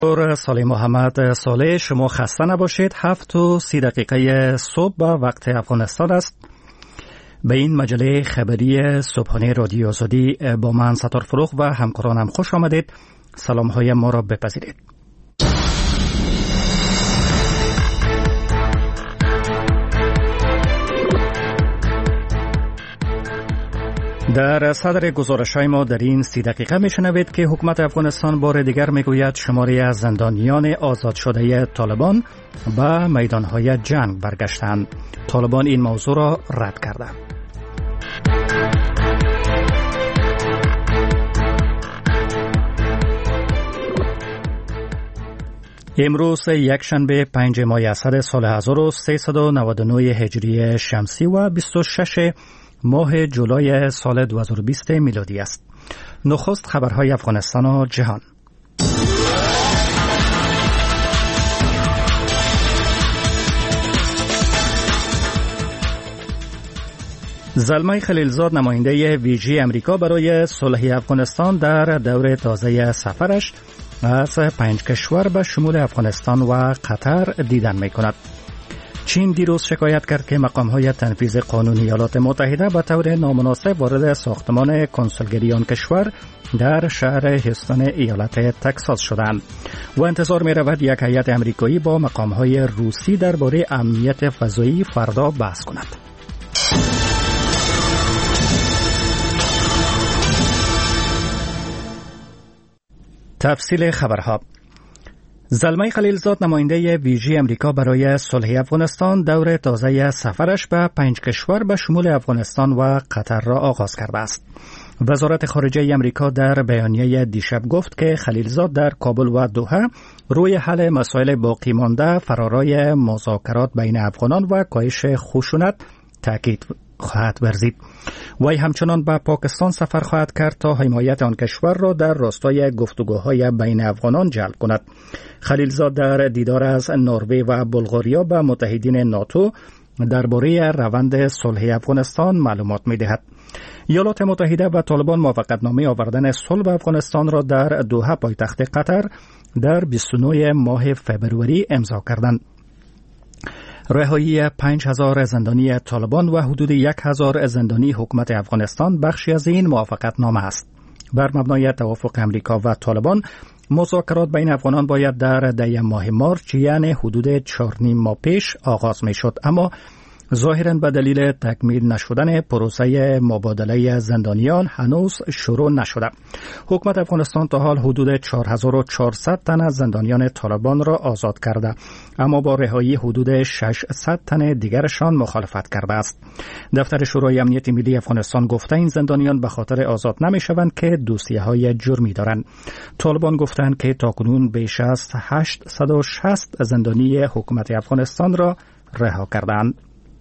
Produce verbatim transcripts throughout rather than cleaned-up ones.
سالی محمد صالح، شما خسته نباشید. هفت و سی دقیقه صبح به وقت افغانستان است. به این مجله خبری صبحانه رادیو آزادی با من ستار فروغ و همکارانم خوش آمدید. سلام های ما را بپذیرید. در صدر گزارش‌های ما در این سی دقیقه میشنوید که حکومت افغانستان بار دیگر میگوید شماری از زندانیان آزاد شده طالبان به میدانهای جنگ برگشتند. طالبان این موضوع را رد کرده. امروز یکشنبه پنجم ماه اسد سال هزار و سیصد و نود و نه هجری شمسی و بیست و شش ماه جولای سال دو هزار و بیست میلادی است. نخست خبرهای افغانستان و جهان. زلمه خلیلزاد، نماینده ویژه امریکا برای صلح افغانستان، در دور تازه سفرش از پنج کشور به شمول افغانستان و قطر دیدن می کند. چین دیروز شکایت کرد که مقام‌های تنفیذ قانون ایالات متحده به طور نامناسب وارد ساختمان کنسولگری آن کشور در شهر هیوستن ایالت تگزاس شدند و انتظار می‌رود یک هیئت آمریکایی با مقام‌های روسی درباره امنیت فضایی فردا بحث کند. تفصیل خبرها. زلمه خلیلزاد، نماینده ویژه امریکا برای صلح افغانستان، دور تازه سفرش به پنج کشور به شمول افغانستان و قطر را آغاز کرده است. وزارت خارجه امریکا در بیانیه دیشب گفت که خلیلزاد در کابل و دوحه روی حل مسائل باقی مانده، فرارای مذاکرات بین افغانان و کاهش خشونت تاکید خواهد ورزید. وی همچنان به پاکستان سفر خواهد کرد تا حمایت آن کشور را در راستای گفتگوهای بین افغانان جلب کند. خلیلزاد در دیدار از نروژ و بلغاریا به متحدین ناتو درباره روند صلح افغانستان معلومات می‌دهد. ایالات متحده و طالبان موافقتنامه آوردن صلح افغانستان را در دوحه، پایتخت قطر، در بیست و نه ماه فبروری امضا کردند. رهایی پنج هزار زندانی طالبان و حدود یک هزار زندانی حکومت افغانستان بخشی از این موافقتنامه است. بر مبنای توافق امریکا و طالبان، مذاکرات بین افغانان باید در دی ماه مارچ، یعنی حدود چهار نیم ماه پیش آغاز می شد، اما ظاهراً به دلیل تکمیل نشدن پروسه مبادله زندانیان هنوز شروع نشده. حکومت افغانستان تا حال حدود چهار هزار و چهارصد تن از زندانیان طالبان را آزاد کرده، اما با رهایی حدود ششصد تن دیگرشان مخالفت کرده است. دفتر شورای امنیت ملی افغانستان گفته این زندانیان به خاطر آزاد نمی شوند که دوسیه‌های جرمی دارند. طالبان گفتند که تاکنون بیش از هشتصد و شصت زندانی حکومت افغانستان را رها کردند.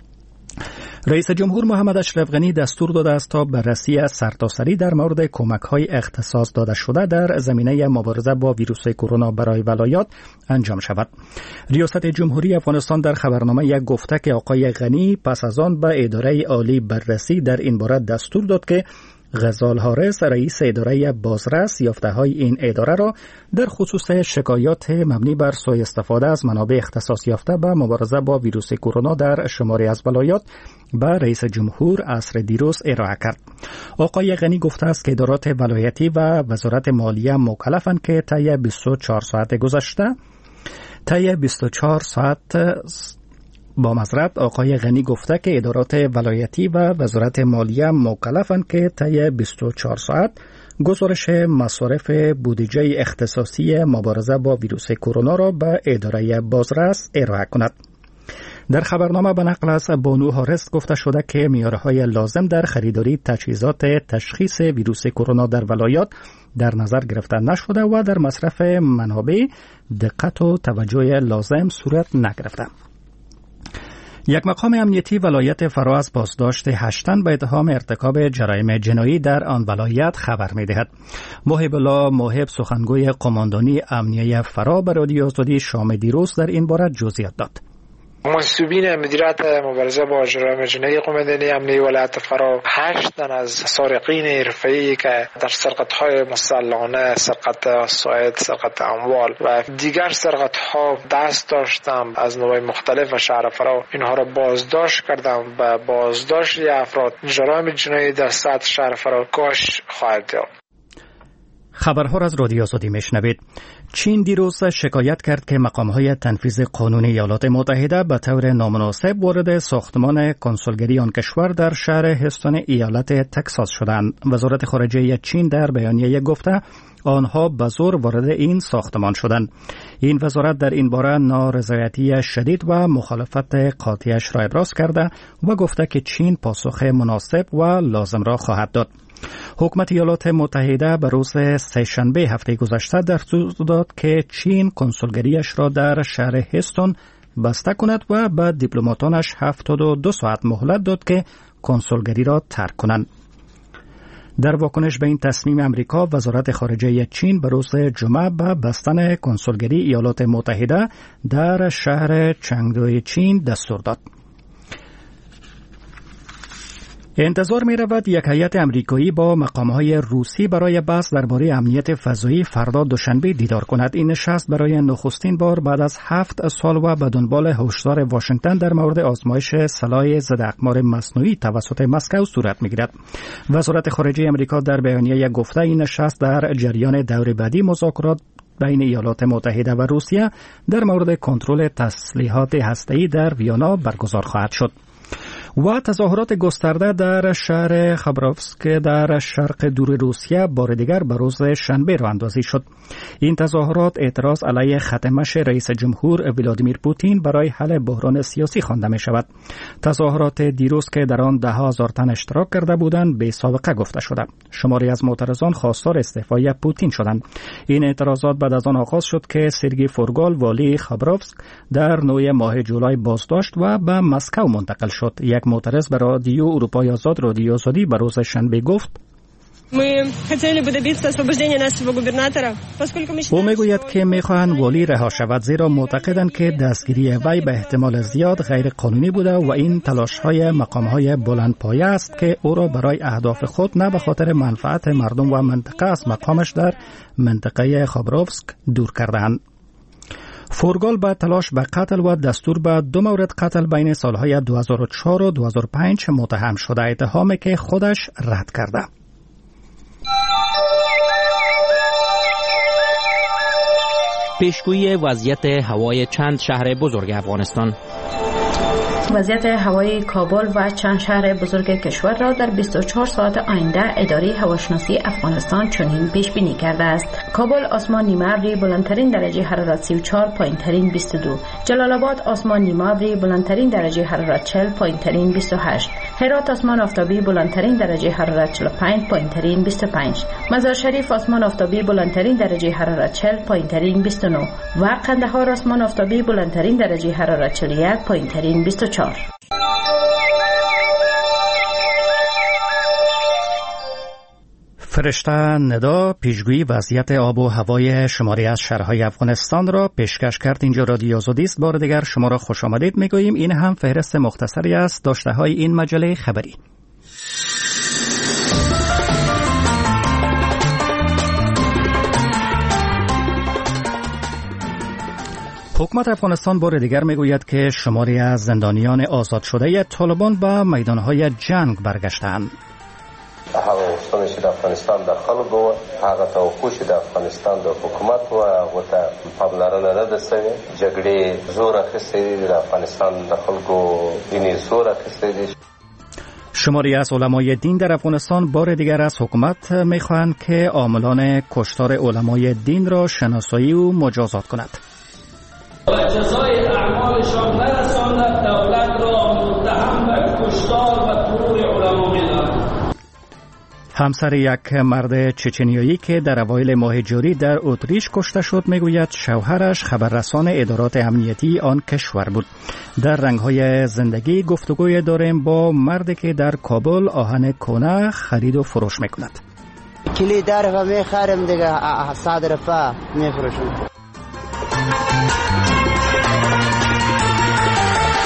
رئیس جمهور محمد اشرف غنی دستور داده است تا بررسی سرتاسری در مورد کمک‌های اختصاص داده شده در زمینه مبارزه با ویروس کرونا برای ولایات انجام شود. ریاست جمهوری افغانستان در خبرنامه یک گفته که آقای غنی پس از آن به اداره عالی بررسی در این باره دستور داد که غزال حارس، رئیس اداره بازرس یافته‌های این اداره را در خصوص شکایات مبنی بر سوء استفاده از منابع اختصاص یافته به مبارزه با ویروس کرونا در شماری از ولایات به رئیس جمهور عصر دیروز ارائه کرد. آقای غنی گفته است که ادارات ولایتی و وزارت مالیه مکلفند که طی بیست و چهار ساعت گذشته طی بیست و چهار ساعت با معذرت آقای غنی گفته که ادارات ولایتی و وزارت مالیه مکلفند که طی بیست و چهار ساعت گزارش مصارف بودجه اختصاصی مبارزه با ویروس کرونا را به اداره بازرس ارائه کند. در خبرنامه به نقل از بانو حارس گفته شده که معیارهای لازم در خریداری تجهیزات تشخیص ویروس کرونا در ولایات در نظر گرفته نشده و در مصرف منابع دقت و توجه لازم صورت نگرفته. یک مقام امنیتی ولایت فرا از بازداشت هشت تن به اتهام ارتکاب جرایم جنایی در آن ولایت خبر می‌دهد. محب الله محب، سخنگوی قماندانی امنیه فرا، به رادیو آزادی شام دیروز در این باره جزئیات داد. مسئولین مدیریت مبارزه با جرایم جنایی قوم‌دینی امنی ولایت فرا هشت تن از سارقین حرفه‌ای که در سرقت‌های مسلحانه، سرقت عصاید، سرقت اموال و دیگر سرقت‌ها دست داشتم از نوع مختلف شهر فرا، اینها را بازداشت کردم و بازداشت افراد جرایم جنایی در سطح شهر فرا کاهش خواهد یافت. خبرها را از رادیو آزادی میشنوید. چین دیروز شکایت کرد که مقام‌های تنفیذ قانون ایالات متحده به طور نامناسب وارد ساختمان کنسولگری آن کشور در شهر هستون ایالت تگزاس شدند. وزارت خارجه چین در بیانیه گفته آنها به زور وارد این ساختمان شدند. این وزارت در این باره نارضایتی شدید و مخالفت قاطعش را ابراز کرده و گفته که چین پاسخ مناسب و لازم را خواهد داد. حکومت ایالات متحده به روز سه‌شنبه هفته گذشته دستور داد که چین کنسولگریش را در شهر هستون بسته کند و به دیپلماتانش هفتاد و دو ساعت مهلت داد که کنسولگری را ترک کنند. در واکنش به این تصمیم امریکا، وزارت خارجه چین به روز جمعه به بستن کنسولگری ایالات متحده در شهر چنگدوی چین دستور داد. انتظار می رود یک هیئت امریکایی با مقام‌های روسی برای بحث درباره امنیت فضایی فردا دوشنبه دیدار کند. این نشست برای نخستین بار بعد از هفت سال و به دنبال هشدار واشنگتن در مورد آزمایش سلاح ضد اقمار مصنوعی توسط مسکو صورت می‌گیرد. وزارت خارجه امریکا در بیانیه گفته این نشست در جریان دور بعدی مذاکرات بین ایالات متحده و روسیه در مورد کنترل تسلیحات هسته‌ای در ویانا برگزار خواهد شد. و تظاهرات گسترده در شهر خبروفسک در شرق دور روسیه بار دیگر به روز شنبه راه اندازی شد. این تظاهرات اعتراض علیه ختمش رئیس جمهور ولادیمیر پوتین برای حل بحران سیاسی خوانده می شود. تظاهرات دیروز که در آن ده هزار تن اشتراک کرده بودند بی سابقه گفته شده. شماری از معترضان خواستار استعفای پوتین شدند. این اعتراضات بعد از آن آغاز شد که سرگئی فورگال والی خبروفسک در نوی ماه جولای بازداشت و به مسکو منتقل شد. یک معترض به رادیو اروپای آزاد رادیو آزادی به روز شنبه گفت او میگوید که میخواهند والی رها شود، زیرا معتقدند که دستگیری وی به احتمال زیاد غیر قانونی بوده و این تلاش‌های مقام‌های بلندپایه است که او را برای اهداف خود نه به خاطر منفعت مردم و منطقه از مقامش در منطقه خبروفسک دور کردند. فورگال با تلاش به قتل و دستور به دو مورد قتل بین سالهای دو هزار و چهار و دو هزار و پنج متهم شده، اتهامی که خودش رد کرده. پیشگویی وضعیت هوای چند شهر بزرگ افغانستان. وضعیت هوایی کابل و چند شهر بزرگ کشور را در بیست و چهار ساعت آینده اداره هواشناسی افغانستان چنین پیش بینی کرده است: کابل آسمان نیمه ابری، بلندترین درجه حرارت سی و چهار، پایینترین بیست و دو. جلال آباد آسمان نیمه ابری، بلندترین درجه حرارت چهل، پایینترین بیست و هشت. هرات آسمان آفتابی، بلندترین درجه حرارت چهل و پنج، پایینترین بیست و پنج. مزار شریف آسمان آفتابی، بلندترین درجه حرارت چهل، پایینترین بیست و نه. و قندهار آسمان آفتابی، بلندترین درجه حرارت چهل و یک، پایینترین بیست و چهار. فرشته ندا پیشگویی وضعیت آب و هوای شماری از شهرهای افغانستان را پیشکش کرد. اینجا رادیو آزادی است. بار دیگر شما را خوش آمدید میگوییم. این هم فهرست مختصری است داشته های این مجله خبری. حکومت افغانستان بار دیگر میگوید که شماری از زندانیان آزاد شده طالبان به میدانهای جنگ برگشتند. هغه وختونه چې د افغانستان د خلکو هغه توقع چې د افغانستان د حکومت و هغه ته پاملرنه نه ده شوې. جګړې زور اخیستی دی د افغانستان د خلکو دیني زور اخیستی دی. شماری از علمای دین در افغانستان بار دیگر از حکومت میخواهند که عاملان کشتار علمای دین را شناسایی و مجازات کند. و جزای اعمالشان نرساند، دولت را متهم به کشتار و ترور علما می‌دانند. همسر یک مرد چچنیایی که در اوایل ماه جاری در اتریش کشته شد میگوید شوهرش خبررسان ادارات امنیتی آن کشور بود. در رنگ‌های زندگی گفتگوی داریم با مردی که در کابل آهن کهنه خرید و فروش میکند. کلی در میخرم دیگه، صادرفه میفروشم.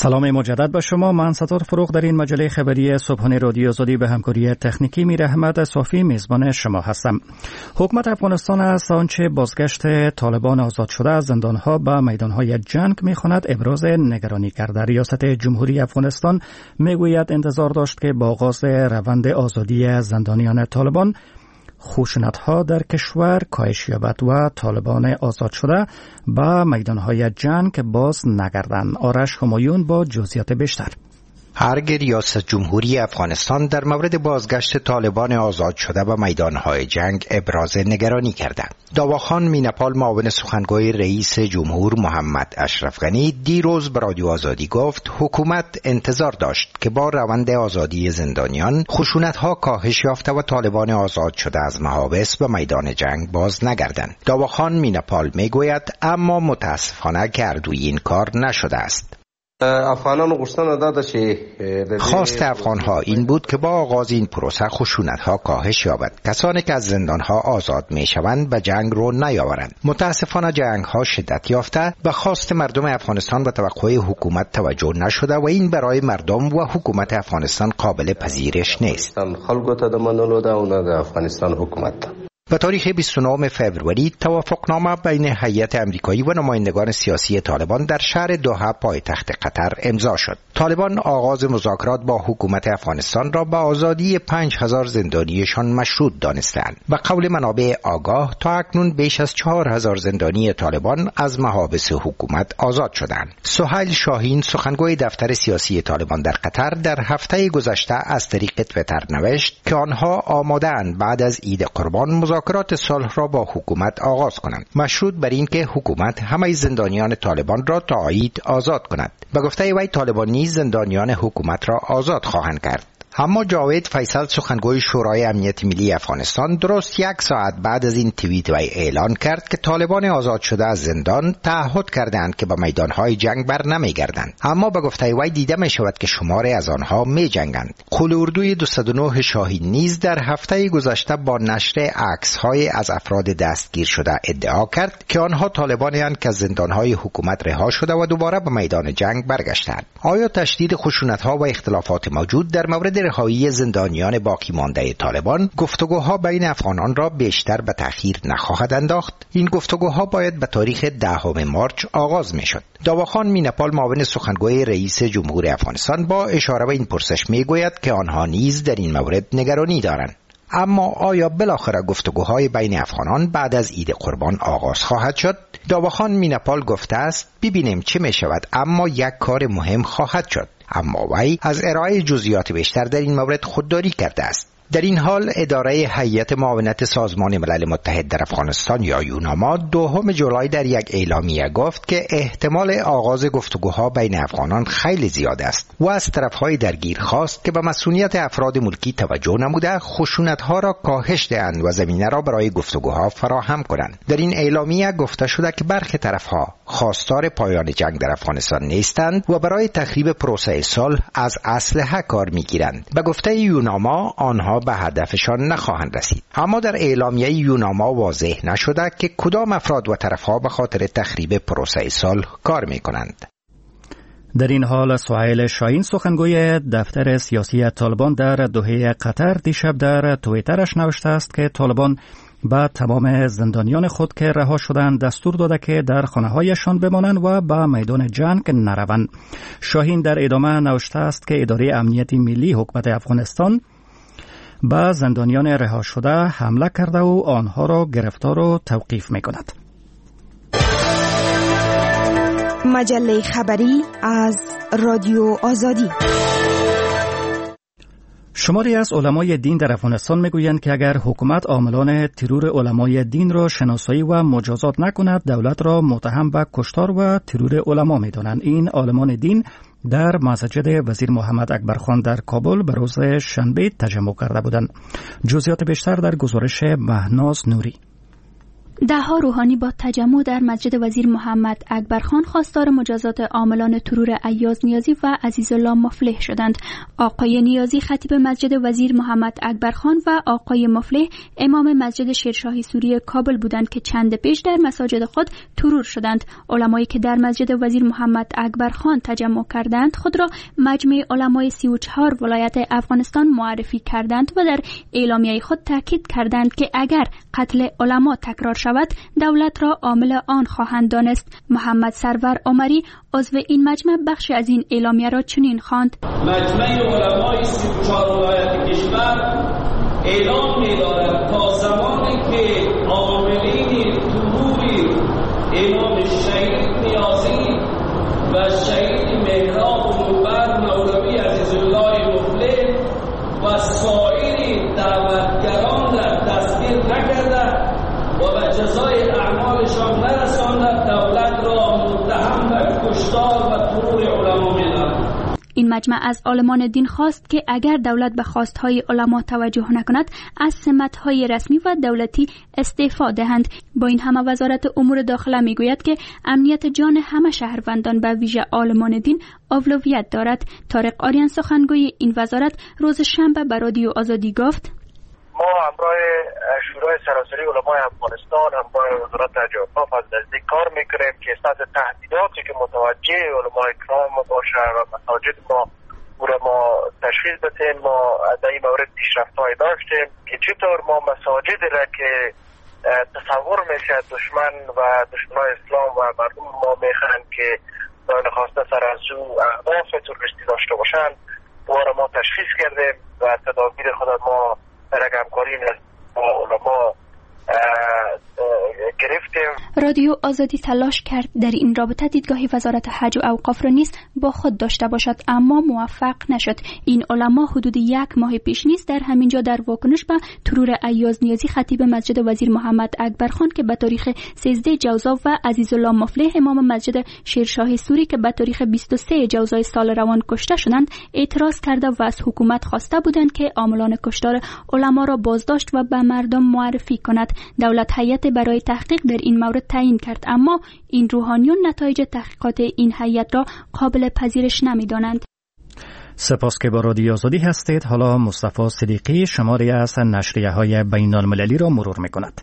سلام مجدد به شما. من ستار فروغ در این مجله خبری صبحانه رادیو آزادی به همکاری تکنیکی میر احمد صافی میزبان شما هستم. حکومت افغانستان از آنچه بازگشت طالبان آزاد شده از زندانها به میدانهای جنگ میخواند ابراز نگرانی کرده. ریاست جمهوری افغانستان میگوید انتظار داشت که با آغاز روند آزادی زندانیان طالبان خشونت‌ها در کشور کاهش یابد و طالبان آزاد شده به میدانهای جنگ باز نگردند. آرش همایون با جزئیات بیشتر. هرگاه ریاست جمهوری افغانستان در مورد بازگشت طالبان آزاد شده به میدانهای جنگ ابراز نگرانی کرده. داواخان مینپال معاون سخنگوی رئیس جمهور محمد اشرف غنی دیروز به رادیو آزادی گفت حکومت انتظار داشت که با روند آزادی زندانیان خشونت‌ها کاهش یافته و طالبان آزاد شده از محابس به میدان جنگ باز نگردند. داواخان مینپال میگوید اما متاسفانه که اردوی این کار نشده است. خواست افغان‌ها این بود که با آغاز این پروسه خشونت‌ها کاهش یابد. کسانی که از زندان‌ها آزاد می‌شوند به جنگ رو نیاورند. متاسفانه جنگ‌ها شدت یافته و خواست مردم افغانستان به توقع حکومت توجه نشده و این برای مردم و حکومت افغانستان قابل پذیرش نیست. به تاریخ بیست و نهم فوریه توافقنامه بین هیئت امریکایی و نمایندگان سیاسی طالبان در شهر دوحه پایتخت قطر امضا شد. طالبان آغاز مذاکرات با حکومت افغانستان را به آزادی پنج هزار زندانیشان مشروط دانستند. به قول منابع آگاه تا اکنون بیش از چهار هزار زندانی طالبان از محابس حکومت آزاد شدند. سهیل شاهین سخنگوی دفتر سیاسی طالبان در قطر در هفته گذشته از طریق توییتر نوشت که آنها آماده‌اند بعد از عید قربان مذاکرات صلح را با حکومت آغاز کنند، مشروط بر این که حکومت همه زندانیان طالبان را تا عید آزاد کند. به گفته وی طالبان نیز زندانیان حکومت را آزاد خواهند کرد. اما جاوید فیصل سخنگوی شورای امنیت ملی افغانستان درست یک ساعت بعد از این توییت وی اعلان کرد که طالبان آزاد شده از زندان تعهد کردند که به میدانهای جنگ بر نمیگردند، اما به گفته وی دیده می شود که شماری از آنها می جنگند. قول اردوی دویست و نه شاهین نیز در هفته گذشته با نشر عکس‌های از افراد دستگیر شده ادعا کرد که آنها طالبانی‌اند که از زندانهای حکومت رها شده و دوباره به میدان جنگ برگشتند. آیا تشدید خشونت‌ها و اختلافات موجود در مورد رهایی زندانیان باقی مانده طالبان گفتگوها بین افغانان را بیشتر به تأخیر نخواهد انداخت؟ این گفتگوها باید به تاریخ دهم مارچ آغاز میشد. داواخان مینپال معاون سخنگوی رئیس جمهور افغانستان با اشاره به این پرسش میگوید که آنها نیز در این مورد نگرانی دارند. اما آیا بالاخره گفتگوهای بین افغانان بعد از عید قربان آغاز خواهد شد؟ داواخان مینپال گفته است ببینیم چه می شود، اما یک کار مهم خواهد شد. اما وی از ارائه جزئیات بیشتر در این مورد خودداری کرده است. در این حال اداره هیئت معاونت سازمان ملل متحد در افغانستان یا یوناما دوم جولای در یک اعلامیه گفت که احتمال آغاز گفتگوها بین افغانان خیلی زیاد است و از طرفهای درگیر خواست که به مسئولیت افراد ملکی توجه نموده خشونت‌ها را کاهش دهند و زمینه را برای گفتگوها فراهم کنند. در این اعلامیه گفته شده که برخی طرفها خواستار پایان جنگ در افغانستان نیستند و برای تخریب پروسه صلح از اسلحه کار می‌گیرند. به گفته یوناما آنها به هدفشان نخواهند رسید. اما در اعلامیه یوناما واضح نشده که کدام افراد و طرفها به خاطر تخریب پروسه صلح کار می‌کنند. در این حال سهیل شاهین سخنگوی دفتر سیاسی طالبان در دوحه قطر دیشب در توییترش نوشته است که طالبان با تمام زندانیان خود که رها شدند دستور داده که در خانه‌هایشان بمانند و به میدان جنگ نروند. شاهین در ادامه نوشته است که اداره امنیت ملی حکومت افغانستان به زندانیان رها شده حمله کرده و آنها را گرفتار و توقیف می‌کند. مجله خبری از رادیو آزادی. شماری از علمای دین در افغانستان میگویند که اگر حکومت عاملان ترور علمای دین را شناسایی و مجازات نکند، دولت را متهم به کشتار و ترور علما می‌دانند. این عالمان دین در مسجد وزیر محمد اکبرخان در کابل به روز شنبه تجمع کرده بودند. جزئیات بیشتر در گزارش مهناز نوری. دهها روحانی با تجمع در مسجد وزیر محمد اکبرخان خواستار مجازات عاملان ترور ایاز نیازی و عزیزالله مفلح شدند. آقای نیازی خطیب مسجد وزیر محمد اکبرخان و آقای مفلح امام مسجد شیرشاهی سوری کابل بودند که چند پیش در مساجد خود ترور شدند. علمایی که در مسجد وزیر محمد اکبرخان تجمع کردند خود را مجمع علمای سی و چهار ولایت افغانستان معرفی کردند و در اعلامیه خود تاکید کردند که اگر قتل علما تکرار شود دولت را عامل آن خواهند دانست. محمد سرور عمری عضو این مجمع بخش از این اعلامیه را چنین خواند: مجمع علمای سی و چهار ولایت کشور اعلام می‌دارد تا زمانی که عاملین تروری امام شهید نیازی و شهید مهراب نوبر مولوی عزیزالله مفلح و سایر دعوتگران را دستگیر نکرده و به جزای اعمالشان نرسانده دولت را متهم به کشتار و ترور علما می‌داند. این مجمع از عالمان دین خواست که اگر دولت به خواستهای علما توجه نکند از سمت‌های رسمی و دولتی استعفا دهند. با این همه وزارت امور داخله میگوید که امنیت جان همه شهروندان به ویژه عالمان دین اولویت دارد. طارق آریان سخنگوی این وزارت روز شنبه به رادیو آزادی گفت: ما همراه شورای سراسری علمای افغانستان همراه وزارت اوقاف از نزدیک کار میکنیم که سطح تهدیداتی که متوجه علمای کرام باشه و مساجد ما او را ما تشخیص بدیم. ما در این مورد پیشرفت‌هایی داشتیم که چطور ما مساجد را که تصور میشه دشمن و دشمنای اسلام و مردم ما میخواهند که دائم خواسته سر از او اهداف تروریستی داشته باشند او را ما تشخیص کردیم و تدابیر خود ما در همکاری با علما گرفتیم. رادیو آزادی تلاش کرد در این رابطه دیدگاهی وزارت حج و اوقاف را نیز با خود داشته باشد اما موفق نشد. این علما حدود یک ماه پیش نیز در همینجا در واکنش به ترور ایاز نیازی خطیب مسجد وزیر محمد اکبرخان که به تاریخ سیزده جوزا و عزیزالله مفلح امام مسجد شیرشاهی سوری که به تاریخ بیست و سه جوزای سال روان کشته شدند اعتراض کرده و از حکومت خواسته بودند که عاملان کشتار علما را بازداشت و به مردم معرفی کند. دولت هیئت برای تحقیق در این مورد تعیین کرد اما این روحانیون نتایج تحقیقات این هیئت را قابل پذیرش نمی‌دانند. سپاس که با رادیو آزادی هستید. حالا مصطفی صدیقی شماری از نشریه‌های بین‌المللی را مرور می‌کند.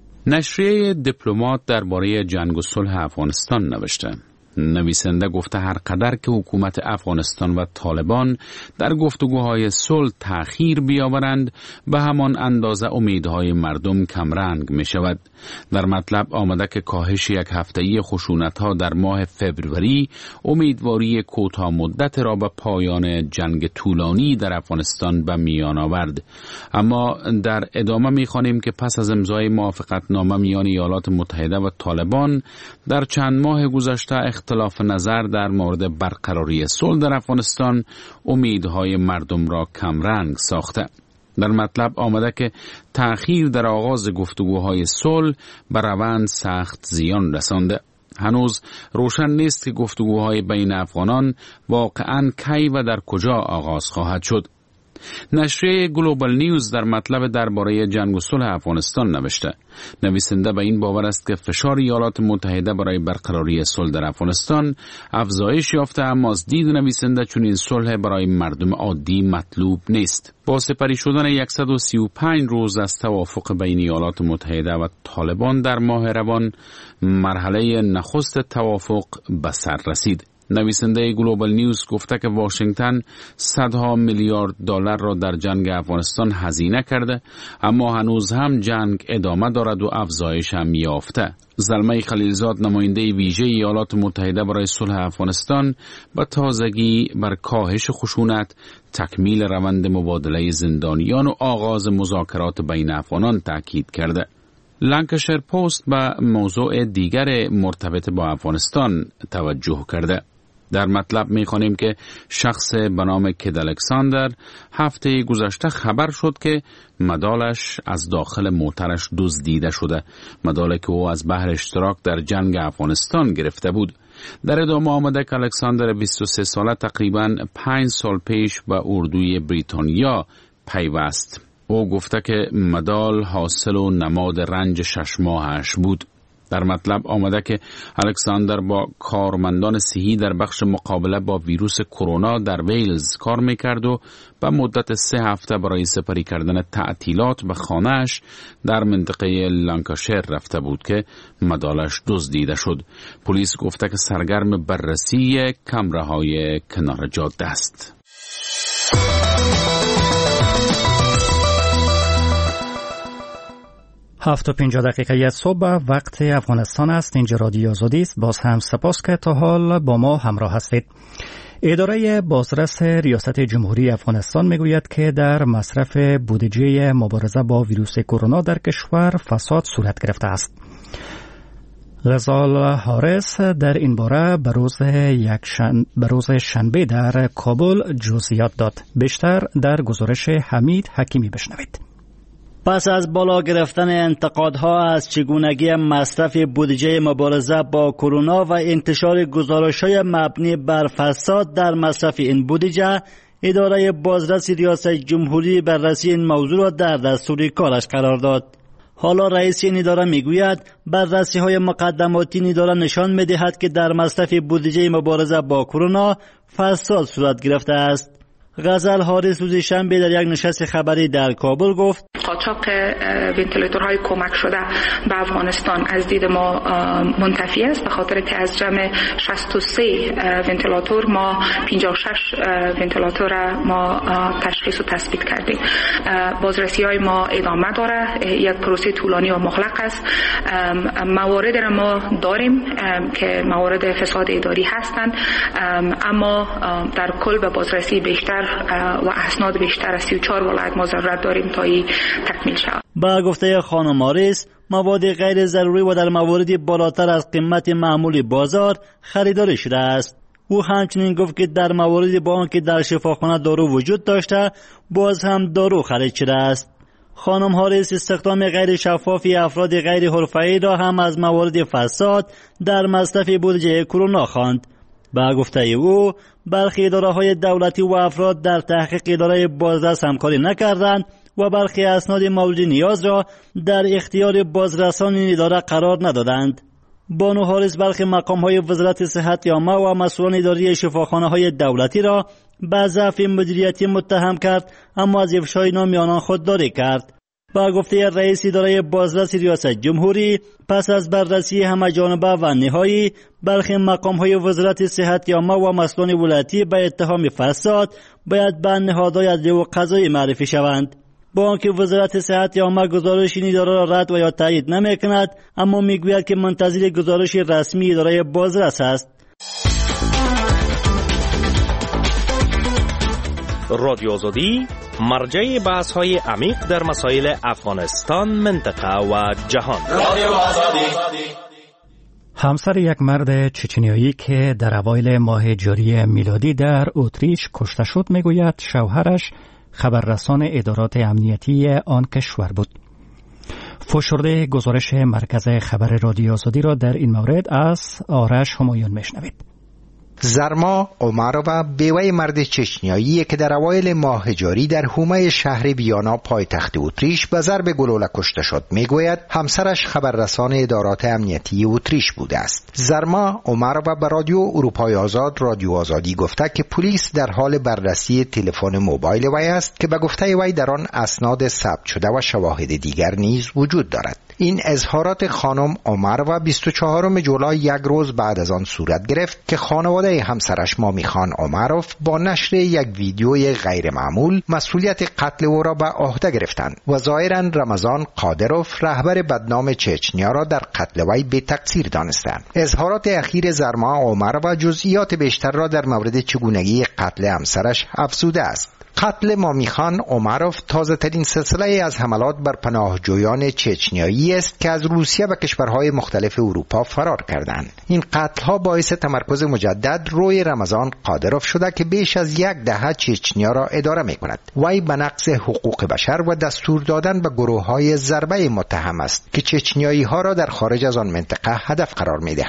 نشریه دیپلمات درباره جنگ و صلح افغانستان نوشته. نویسنده گفته هر قدر که حکومت افغانستان و طالبان در گفتگوهای صلح تأخیر بیاورند به همان اندازه امیدهای مردم کمرنگ می شود. در مطلب آمده که کاهش یک هفته‌ای خشونت‌ها در ماه فوریه امیدواری کوتاه مدت را به پایان جنگ طولانی در افغانستان به میان آورد. اما در ادامه می‌خوانیم که پس از امضای موافقتنامه میان ایالات متحده و طالبان در چند ماه گذشته اختلاف نظر در مورد برقراری صلح در افغانستان امیدهای مردم را کمرنگ ساخته. در مطلب آمده که تأخیر در آغاز گفتگوهای صلح به روند سخت زیان رسانده. هنوز روشن نیست که گفتگوهای بین افغانان واقعاً کی و در کجا آغاز خواهد شد. نشریه گلوبال نیوز در مطلب درباره جنگ و صلح افغانستان نوشته. نویسنده به این باور است که فشار ایالات متحده برای برقراری صلح در افغانستان افزایش یافته، اما از دید نویسنده چون این صلح برای مردم عادی مطلوب نیست. با سپری شدن صد و سی و پنج روز از توافق بین ایالات متحده و طالبان در ماه روان، مرحله نخست توافق به سر رسید. نویسنده گلوبال نیوز گفته که واشنگتن صدها میلیارد دلار را در جنگ افغانستان هزینه کرده، اما هنوز هم جنگ ادامه دارد و افزایش هم یافته. زلمه خلیلزاد نماینده ویژه ایالات متحده برای صلح افغانستان به تازگی بر کاهش خشونت، تکمیل روند مبادله زندانیان و آغاز مذاکرات بین افغانان تاکید کرده. لانکشایر پست به موضوع دیگر مرتبط با افغانستان توجه کرده. در مطلب می‌خوانیم که شخص به نام کید الکساندر هفته گذشته خبر شد که مدالش از داخل موترش دزدیده شده، مدالی که او از بهر اشتراک در جنگ افغانستان گرفته بود. در ادامه آمده که الکساندر بیست و سه ساله تقریباً پنج سال پیش به اردوی بریتانیا پیوست. او گفته که مدال حاصل و نماد رنج شش ماهش بود. در مطلب آمده که الکساندر با کارمندان صحی در بخش مقابله با ویروس کرونا در ویلز کار میکرد و به مدت سه هفته برای سپری کردن تعطیلات به خانهش در منطقه لانکاشیر رفته بود که مدالش دزدیده شد. پلیس گفته که سرگرم بررسی کامراهای کنار جاده است. هفت و پنجاه دقیقه صبح وقت افغانستان است. اینجا رادیو آزادی است. باز هم سپاس که تا حال با ما همراه هستید. اداره بازرس ریاست جمهوری افغانستان میگوید که در مصرف بودجه مبارزه با ویروس کرونا در کشور فساد صورت گرفته است. غزال حارس در این باره به روز یک شن... به روز شنبه در کابل جزئیات داد. بیشتر در گزارش حمید حکیمی بشنوید. پس از بالا گرفتن انتقادها از چگونگی مصرف بودجه مبارزه با کرونا و انتشار گزارش‌های مبنی بر فساد در مصرف این بودجه، اداره بازرس ریاست جمهوری بررسی این موضوع را در دستور کارش قرار داد. حالا رئیس این اداره میگوید بررسی‌های مقدماتی این اداره نشان می‌دهد که در مصرف بودجه مبارزه با کرونا فساد صورت گرفته است. غزل حارس روز شنبه در یک نشست خبری در کابل گفت قاچاق ونتیلاتورهای کمک شده به افغانستان از دید ما منتفی است، به خاطر که از جمع شصت و سه ونتیلاتور ما پنجاه و شش ونتیلاتور ما تشخیص و تثبیت کردیم. بازرسی های ما ادامه داره، یک پروسه طولانی و مغلق است. موارد را ما داریم که موارد فساد اداری هستند، اما در کل به بازرسی بیشتر و اسناد بیشتر از سی و چهار ولایت ما ضرورت داریم تا این تکمیل شود. با گفته خانم آریس، مواد غیر ضروری و در مواردی بالاتر از قیمت معمولی بازار خریداری شده است. او همچنین گفت که در مواردی با آنکه در شفاخانه دارو وجود داشته، باز هم دارو خرید شده است. خانم هاریس استخدام غیر شفافی افراد غیر حرفه‌ای را هم از موارد فساد در مصرف بودجه کرونا خواند. با گفته او، برخی اداره‌های دولتی و افراد در تحقیق اداره بازرس همکاری نکردند و برخی اسناد مورد نیاز را در اختیار بازرسان این اداره قرار ندادند. بانو هاریس برخی مقام‌های وزارت صحت عامه و مسئولان اداری شفاخانه‌های دولتی را به ضعف مدیریتی متهم کرد، اما از افشای نام آنان خودداری کرد. با گفته رئیس اداره بازرس ریاست جمهوری، پس از بررسی همه‌جانبه و نهایی، برخی مقام‌های وزارت صحت عامه و مسئولان ولایتی به اتهام فساد باید به نهادهای عدلیه و قضایی معرفی شوند. با آنکه وزارت صحت عامه گزارش این اداره را رد و یا تایید نمی‌کند، اما میگوید که منتظر گزارش رسمی اداره بازرس است. رادیو آزادی مرجع بحث‌های عمیق در مسائل افغانستان، منطقه و جهان. رادیو آزادی. همسر یک مرد چچنیایی که در اوایل ماه جاری میلادی در اتریش کشته شد میگوید شوهرش خبررسان ادارات امنیتی آن کشور بود. فشرده گزارش مرکز خبر رادیو آزادی را در این مورد از آرش همایون میشنوید. زرما عمرova بیوه مرد چچنیایی که در اوایل ماه جاری در حومه شهر ویانا پایتخت اتریش به ضرب گلوله کشته شد میگوید همسرش خبررسان ادارات امنیتی اتریش بوده است. زرما عمرova به رادیو اروپای آزاد رادیو آزادی گفته که پلیس در حال بررسی تلفن موبایل وی است که به گفته وی در آن اسناد ثبت شده و شواهد دیگر نیز وجود دارد. این اظهارات خانم عمرova بیست و چهارم جولای یک روز بعد از آن صورت گرفت که خانواده همسرش مامی خان عمروف با نشر یک ویدیوی غیر معمول مسئولیت قتل او را به عهده گرفتند و ظاهرا رمضان قادروف رهبر بدنام چچنیا را در قتل وی به تقصیر دانستند. اظهارات اخیر زرما عمرova جزئیات بیشتر را در مورد چگونگی قتل همسرش افزوده است. قتل مامی خان عمروف تازه ترین سلسله از حملات بر پناهجویان چچنیایی است که از روسیه و کشورهای مختلف اروپا فرار کردند. این قتل ها باعث تمرکز مجدد روی رمضان قادروف شده که بیش از یک دهه چچنیا را اداره می کند. وی به نقض حقوق بشر و دستور دادن به گروه های ضربه متهم است که چچنیایی ها را در خارج از آن منطقه هدف قرار می دهند.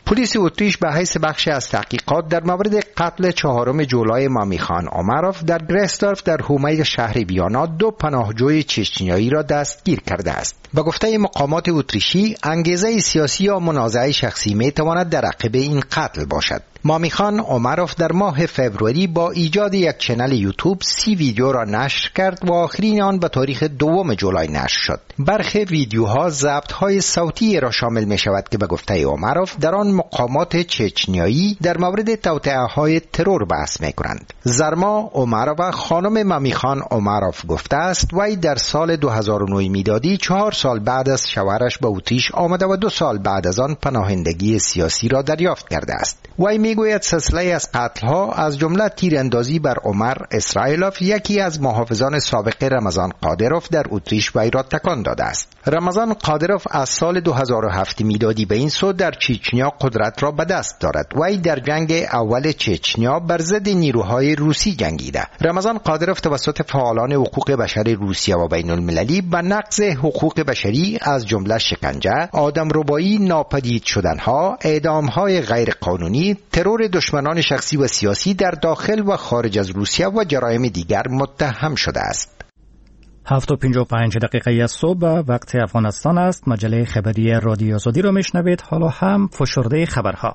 پلیس اتریش به حیث بخش از تحقیقات در مورد قتل چهارم جولای مامیخان اوماروف در گرستارف در حومه شهر ویانا دو پناهجوی چچنیایی را دستگیر کرده است. به گفته مقامات اتریشی، انگیزه سیاسی یا منازعه شخصی می تواند در عقب این قتل باشد. مامیخان اوماروف در ماه فوریه با ایجاد یک چنل یوتیوب سی ویدیو را نشر کرد و آخرین آن به تاریخ دوم جولای نشر شد. برخی ویدیوها ضبط‌های صوتی را شامل می شود که به گفته اوماروف در آن مقامات چچنیایی در مورد توطئه‌های ترور بحث می کنند. زرما اومارووا خانم مامیخان اوماروف گفته است وی در سال دو هزار و نه میلادی چهار سال بعد از شوهرش به اتریش آمده و دو سال بعد از آن پناهندگی سیاسی را دریافت کرده است. وی میگوید سلسله از قتل‌ها از جمله تیراندازی بر عمر اسرائیلوف، یکی از محافظان سابق رمضان قادروف، در اتریش وی را تکان داده است. رمضان قادروف از سال دو هزار و هفت میلادی به این سو در چچنیا قدرت را به دست دارد. وی در جنگ اول چچنیا بر ضد نیروهای روسی جنگیده. رمضان قادروف توسط فعالان حقوق بشر روسیه و بین المللی به نقض حقوق بشری از جمله شکنجه، آدمربایی، ناپدید شدنها، اعدامهای غیر قانونی، ترور دشمنان شخصی و سیاسی در داخل و خارج از روسیه و جرایم دیگر متهم شده است. هفت و پنج و پنج دقیقه از صبح وقت افغانستان است. مجله خبری رادیو آزادی را میشنوید. حالا هم فشرده خبرها.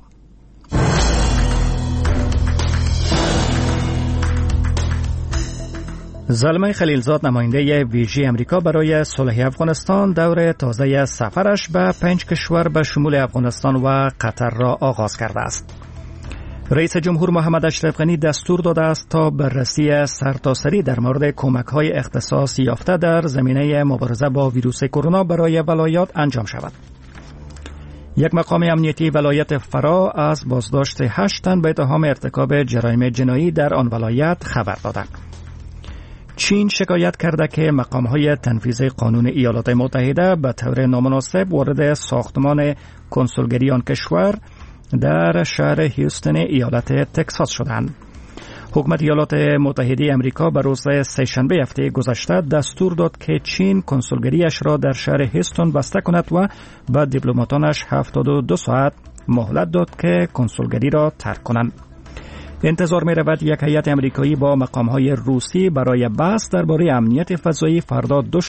زلمه خلیلزاد، نماینده ویژه امریکا برای صلح افغانستان، دور تازه سفرش به پنج کشور به شمول افغانستان و قطر را آغاز کرده است. رئیس جمهور محمد اشرف غنی دستور داده است تا بررسی سرتاسری در مورد کمک‌های اختصاص یافته در زمینه مبارزه با ویروس کرونا برای ولایات انجام شود. یک مقام امنیتی ولایت فرا از بازداشت هشت تن به اتهام ارتکاب جرایم جنایی در آن ولایت خبر داده. چین شکایت کرده که مقام‌های تنفیذ قانون ایالات متحده به طور نامناسب وارد ساختمان کنسولگری آن کشور در شهر هیوستن ایالت تکساس شدند. حکومت ایالات متحده امریکا به روز سه‌شنبه هفته گذشته دستور داد که چین کنسولگریش را در شهر هیوستن بسته کند و به دیپلماتانش هفتاد و دو ساعت مهلت داد که کنسولگری را ترک کنند. انتظار می رود یک هیئت امریکایی با مقام‌های روسی برای بحث درباره امنیت فضایی فردا